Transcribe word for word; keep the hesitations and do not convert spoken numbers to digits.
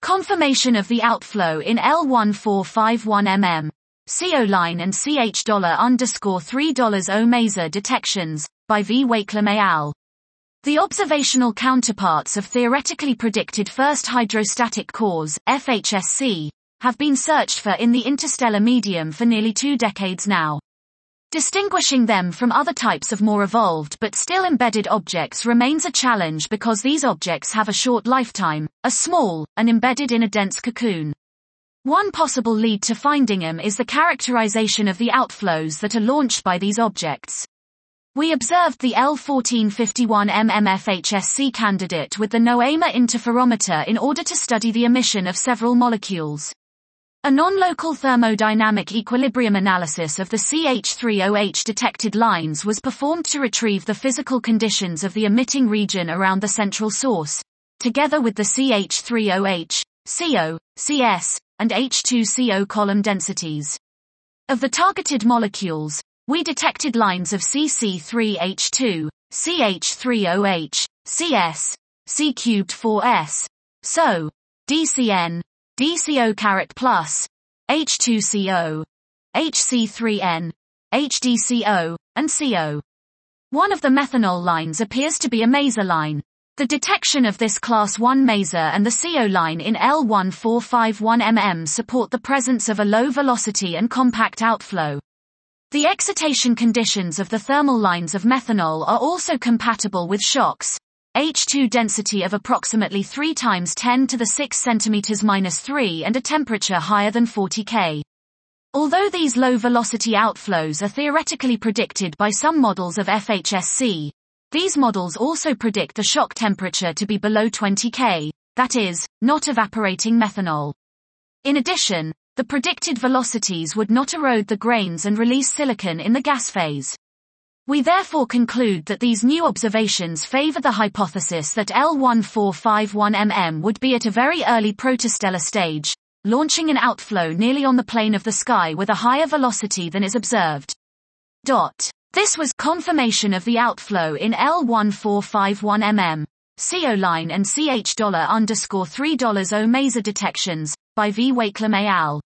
Confirmation of the outflow in L one four five one millimeter, C O line and C H underscore three O maser detections, by V. Wakelam et al. The observational counterparts of theoretically predicted first hydrostatic cores, F H S C, have been searched for in the interstellar medium for nearly two decades now. Distinguishing them from other types of more evolved but still embedded objects remains a challenge because these objects have a short lifetime, are small, and embedded in a dense cocoon. One possible lead to finding them is the characterization of the outflows that are launched by these objects. We observed the L fourteen fifty-one millimeter F H S C candidate with the NOEMA interferometer in order to study the emission of several molecules. A non-local thermodynamic equilibrium analysis of the C H three O H detected lines was performed to retrieve the physical conditions of the emitting region around the central source, together with the C H three O H, C O, C S, and H two C O column densities. Of the targeted molecules, we detected lines of C C three H two, C H three O H, C S, C cubed four S, S O, D C N, D C O caret plus, H two C O, H C three N, H D C O, and C O. One of the methanol lines appears to be a maser line. The detection of this class one maser and the C O line in L one four five one millimeter support the presence of a low velocity and compact outflow. The excitation conditions of the thermal lines of methanol are also compatible with shocks, H two density of approximately three times ten to the six centimeters minus three and a temperature higher than forty Kelvin. Although these low-velocity outflows are theoretically predicted by some models of F H S C, these models also predict the shock temperature to be below twenty Kelvin, that is, not evaporating methanol. In addition, the predicted velocities would not erode the grains and release silicon in the gas phase. We therefore conclude that these new observations favor the hypothesis that L one four five one millimeter would be at a very early protostellar stage, launching an outflow nearly on the plane of the sky with a higher velocity than is observed. Dot. This was confirmation of the outflow in L one four five one millimeter, C O line and C H underscore three O maser detections, by V. Wakelam et al.